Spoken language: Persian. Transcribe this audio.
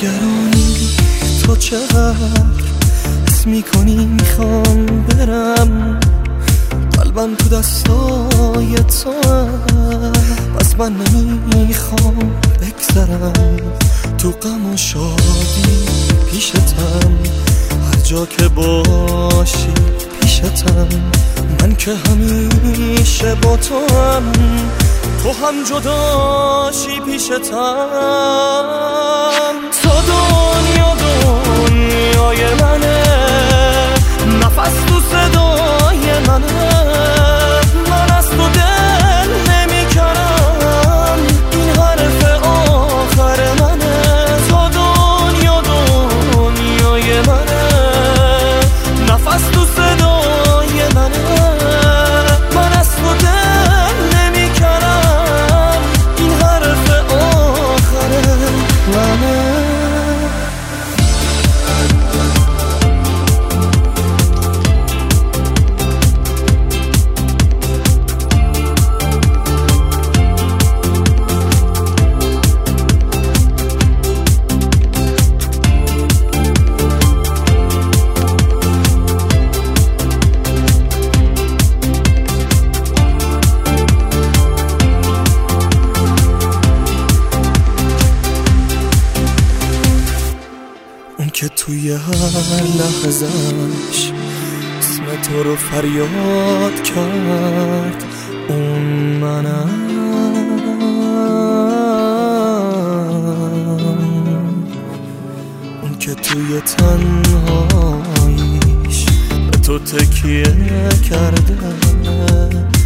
نگرانی تو چقدر حس میکنی میخوام برم، قلبم تو دستای تو بس من نمیخوام بگذرم، تو غم و شادی پیشتم، هر جا که باشی پیشتم، من که همیشه با تو هم، تو هم جداشی پیشتم. تو دنیای منه، نفس تو صدای منه، من از تو دل نمیکنم، این حرف آخر منه. تو دنیای منه، نفس تو صدای منه، من از تو دل نمیکنم، این حرف آخر منه. اون که توی هر لحظهش اسم تو رو فریاد کرد، اون منم. اون که توی تنهاییش به تو تکیه کرده،